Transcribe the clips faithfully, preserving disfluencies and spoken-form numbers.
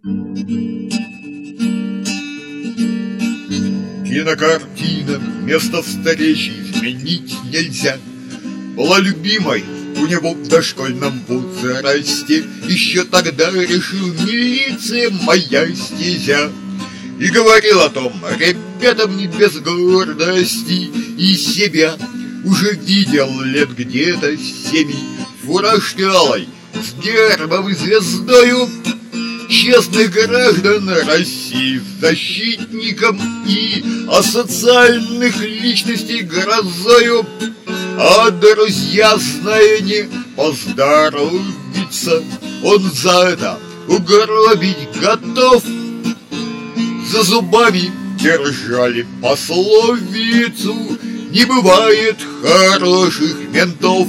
Кинокартина вместо встречи изменить нельзя. Была любимой у него в дошкольном возрасте. Еще тогда решил, милиция моя стезя. И говорил о том ребятам не без гордости. И себя уже видел лет где-то семи фуражки алой с гербом и звездою честных граждан России, защитником и асоциальных личностей грозою. А друзья, зная, не поздоровится, он за это угробить готов. За зубами держали пословицу: не бывает хороших ментов.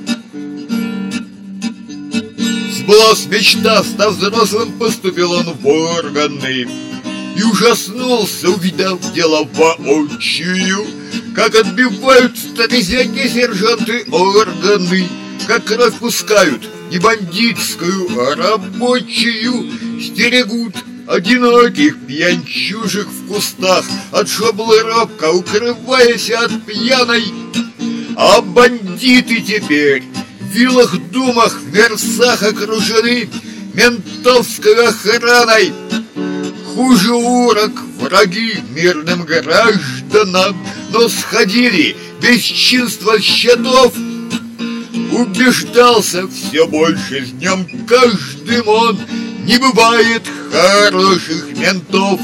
Сбылась мечта, став взрослым, поступил он в органы и ужаснулся, увидав дело воочию, как отбивают статизяки сержанты органы, как кровь пускают не бандитскую, а рабочую, стерегут одиноких пьянчужек в кустах от шоблы робко, укрываясь от пьяной. А бандиты теперь в виллах, думах, в мерсах окружены ментовской охраной. Хуже урок враги мирным гражданам, но сходили бесчинства счетов. Убеждался все больше с днем каждым он: не бывает хороших ментов.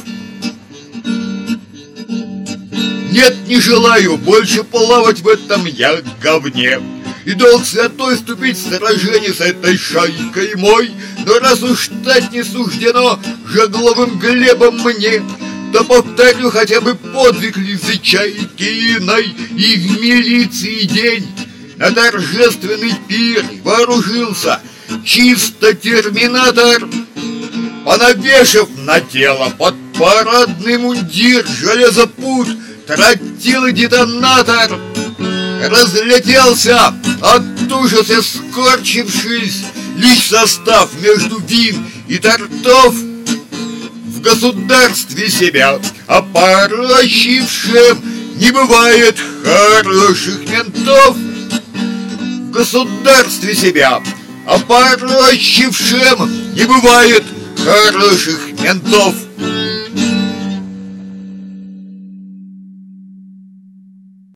Нет, не желаю больше плавать в этом я говне, и долг святой вступить в сражение с этой шайкой мой. Но раз уж стать не суждено Жегловым Глебом мне, то повторю хотя бы подвиг Лизы Чайкиной. И в милиции день на торжественный пир вооружился чисто терминатор, понавешав на тело под парадный мундир железопут, тротил и детонатор. Разлетелся от ужаса, скорчившись лишь состав между вин и тортов. В государстве себя опорочившим не бывает хороших ментов. В государстве себя опорочившим не бывает хороших ментов.